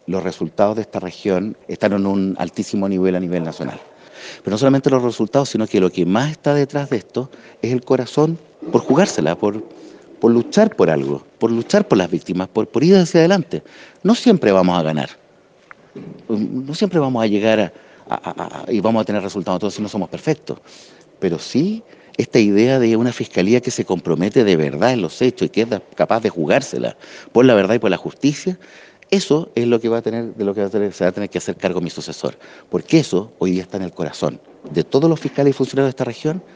los resultados de esta región están en un altísimo nivel a nivel nacional. Pero no solamente los resultados, sino que lo que más está detrás de esto es el corazón por jugársela, por luchar por algo, por luchar por las víctimas, por ir hacia adelante. No siempre vamos a ganar, no siempre vamos a llegar y vamos a tener resultados todos si no somos perfectos, pero sí esta idea de una fiscalía que se compromete de verdad en los hechos y que es capaz de jugársela por la verdad y por la justicia, eso es lo que va a tener, de lo que se va a tener que hacer cargo mi sucesor, porque eso hoy día está en el corazón de todos los fiscales y funcionarios de esta región.